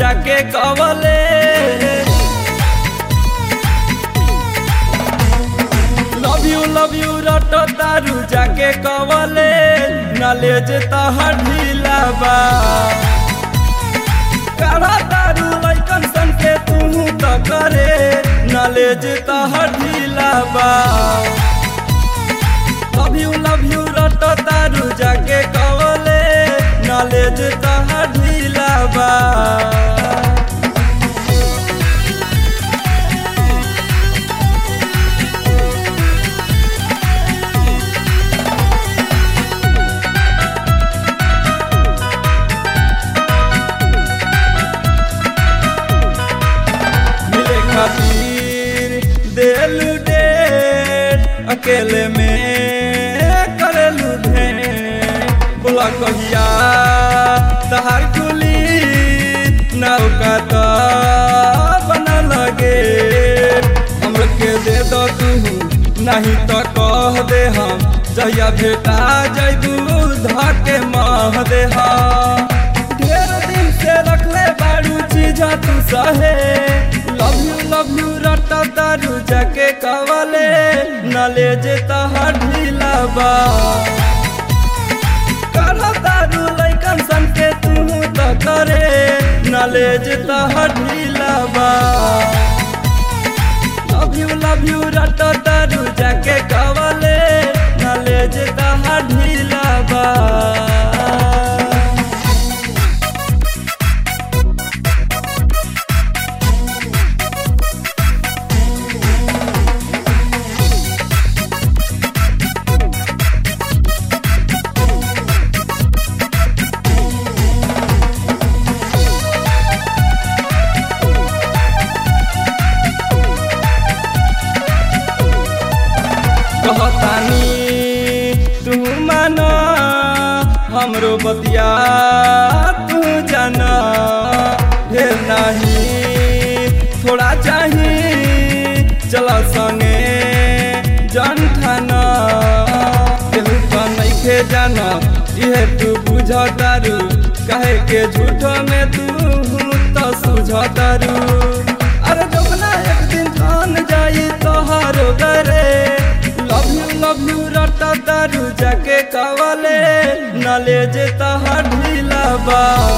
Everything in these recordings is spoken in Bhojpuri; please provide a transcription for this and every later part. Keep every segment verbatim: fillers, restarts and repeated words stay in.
जाके कवले लव यू लव यू रट तारू जाके कवले नॉलेज तहर ढीला बा काढ़ा तारू लइकन सन के तू तो करे नॉलेज तहर ढीला बा लव यू लव यू रट तारू जाके कवले नॉलेज तहर ढीला बा मिले खातिर देलू डेट अकेले में करेलू भेंट बोला कहिया तहार खुली नौका तो बना लगे हमरे के दे दो तू नहीं तो कह दे हम जहिया भेटा जैबू धके मह दे हम ढेर दिन से रखले बारू चीज तू सहे लव यू लव यू रट तारू जाके कवले नॉलेज तहर ढीला बा काढ़ा तारू लइकन सन के तू तो करे नॉलेज तहर ढीला बा लव यू लव यू रट तारू जाके कवले नॉलेज तहर ढीला बा कहतानी तू माना हमरो बतिया तू जाना ढेर नहीं थोड़ा चाहिए चला संगे जन ठाना केहू तो नहीं खे जाना ये तू बुझ तारू कहे के झूठो में तू तो सुझ तारू अरे जबना एक दिन जान जाई तोहारो करे लव यू लव यू रट तारू जाके कवले नॉलेज तहर ढीला बा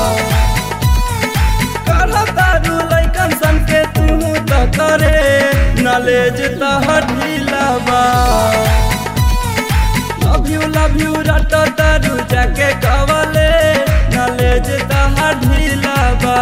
काढ़ा तारू लइकन सन के तू तो करे नॉलेज तहर ढीला बा लव यू लव यू रट तारू जाके कवले नॉलेज तहर ढीला बा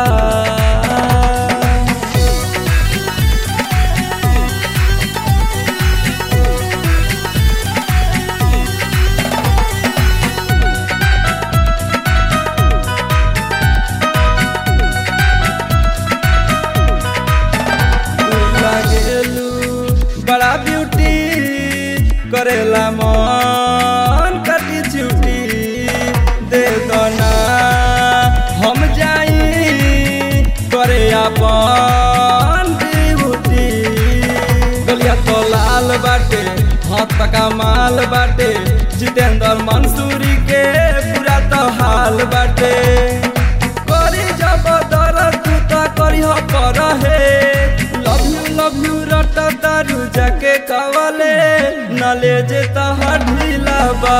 बड़ा ब्यूटी करेला मन कटी छुटी दे दो ना हम जाई करे अपन ड्यूटी गलिया तो लाल बाटे हाथ तका माल बाटे जितेंद्र मंसूरी के पूरा तो हाल बाटे करी जब दर्द तू तो करी हो पर है लव यू लव यू रट तारू जाके कवले नॉलेज तहर ढीला बा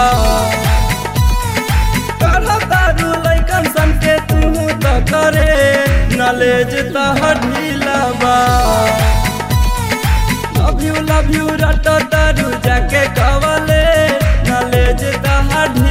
काढ़ा तारू लइकन सन के तू तो करे नॉलेज तहर ढीला बा लव यू लव यू रट तारू जाके कवले नॉलेज तहर